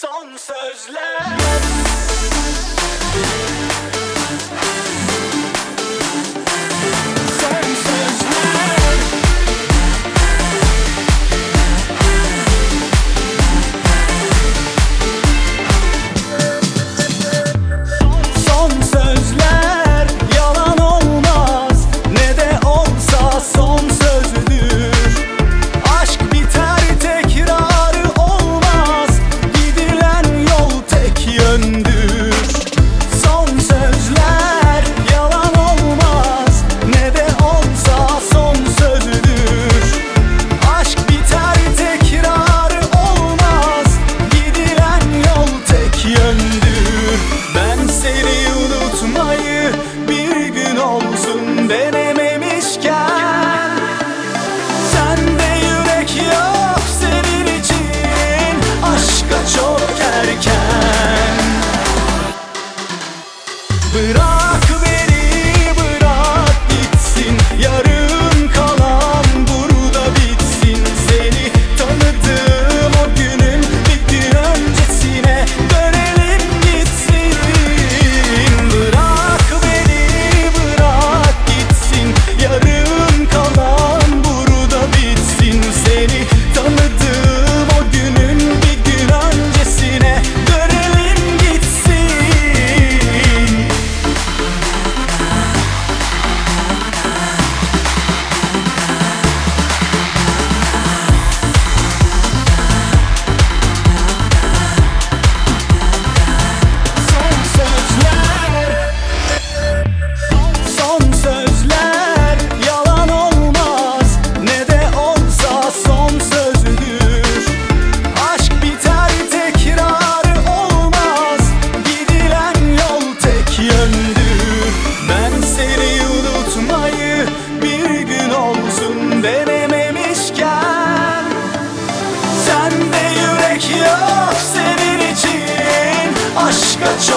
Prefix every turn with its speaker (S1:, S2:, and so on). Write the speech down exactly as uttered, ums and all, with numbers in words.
S1: Son sözler. Bırak beni, bırak gitsin. Yarım kalan burada bitsin. Seni tanıdığım o günün bir gün öncesine dönelim gitsin. Bırak beni, bırak gitsin. Yarım kalan burada bitsin. Seni tanıdığım o günün bir gün öncesine dönelim gitsin. Sende yürek yok senin için, aşka çok